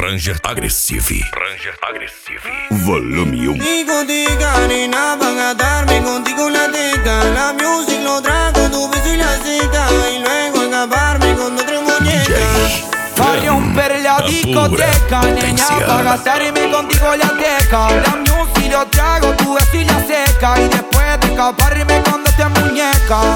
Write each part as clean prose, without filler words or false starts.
Ranger Aggressive. Volume 1. Digo, diga, nena, van a darme contigo la teca. La music lo trago, tu beso y la seca. Y luego acabarme con otra muñeca. Pa' romper la discoteca, nena, pa' gastarme contigo la teca. La music lo trago, tu beso y la seca. Y después de escaparme con otra muñeca.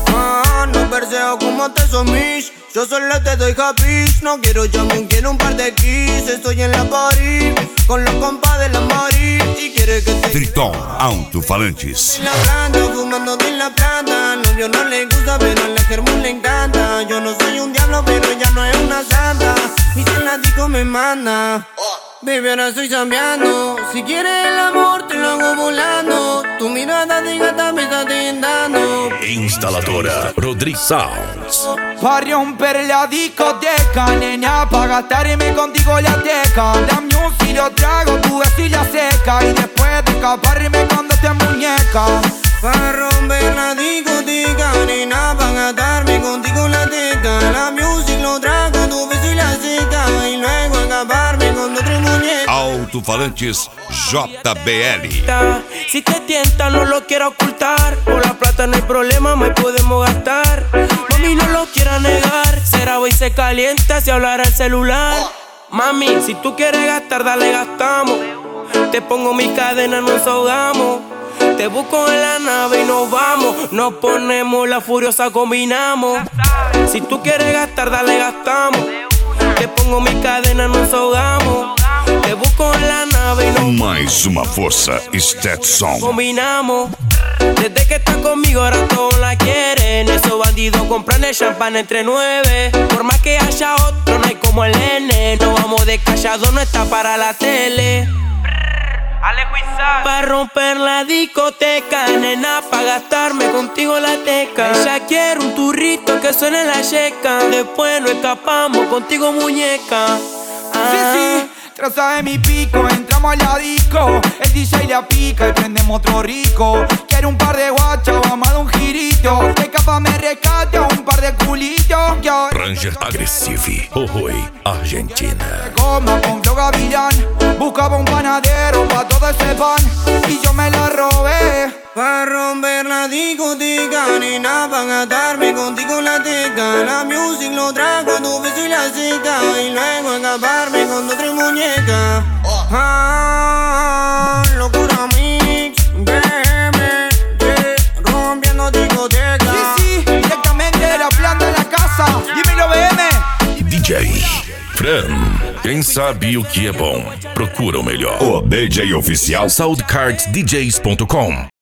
No perseo como te somís. Yo solo te doy happy. No quiero jamón, quiero un par de kiss. Estoy en la party con los compas de la Mari. Y quiere que te Triton Alto-Falantes. en la planta, fumando de la planta. Al novio no le gusta, pero a la Germán le encanta. Yo no soy un diablo, pero ella no es una santa. Y si la disco me manda, baby, ahora estoy cambiando. Si quieres el amor, te lo hago volando. Tu mirada de gata me está tentando. Instaladora Rodrigues Sounds. Pa' romper la discoteca, nena, pa' gastarme contigo la teca. La music lo trago, tu beso y la seca. Y después de escaparme con otra muñeca. Pa' romper la discoteca, nena, pa' gastarme contigo la teca. La music lo trago, tu beso y la seca. Y luego acabarme con otra muñeca. Alto-Falantes JBL. Si te tienta no lo quiero ocultar. Por la plata no hay problema, me podemos gastar. Mami, no lo quiera negar. Será hoy se calienta si hablara el celular. Mami, si tú quieres gastar, dale, gastamos. Te pongo mi cadena, nos ahogamos. Te busco en la nave y nos vamos. Nos ponemos la furiosa, combinamos. Si tú quieres gastar, dale, gastamos. Te pongo mi cadena, nos ahogamos. Te busco en la nave y nos Mais uma força Stetson. combinamos. Desde que estás conmigo ahora todos la quieren. Esos bandidos compran el champán entre 9. Por más que haya otro, no hay como el N. No vamos de callado, no está para la tele. Pa' romper la discoteca, nena, pa' gastarme contigo la teca. Ella quiere un turrito que suene la checa. Después nos escapamos contigo, muñeca. Sí, traza de mi pico, entramos a la disco. El DJ la pica y prendemos otro rico. Quiero un par de guachas, vamos a dar un girito. Que capaz me rescate un par de culitos. Yo Ranger Aggressive. Oi, Argentina. coma con flow gavilán. Buscaba un panadero pa' todo ese pan. Y yo me la robé. Pa' romper la discoteca, nena, pa' gastarme contigo la teca. La music lo trago, tu beso y la seca. Y luego acabarme con otra muñeca. Locura mix, baby, rompiendo discoteca. Sí, directamente de la planta de la casa. Dímelo, BM. DJ Fran. Quem sabe o que é bom, procura o melhor. O DJ oficial SoundCardsDJs.com.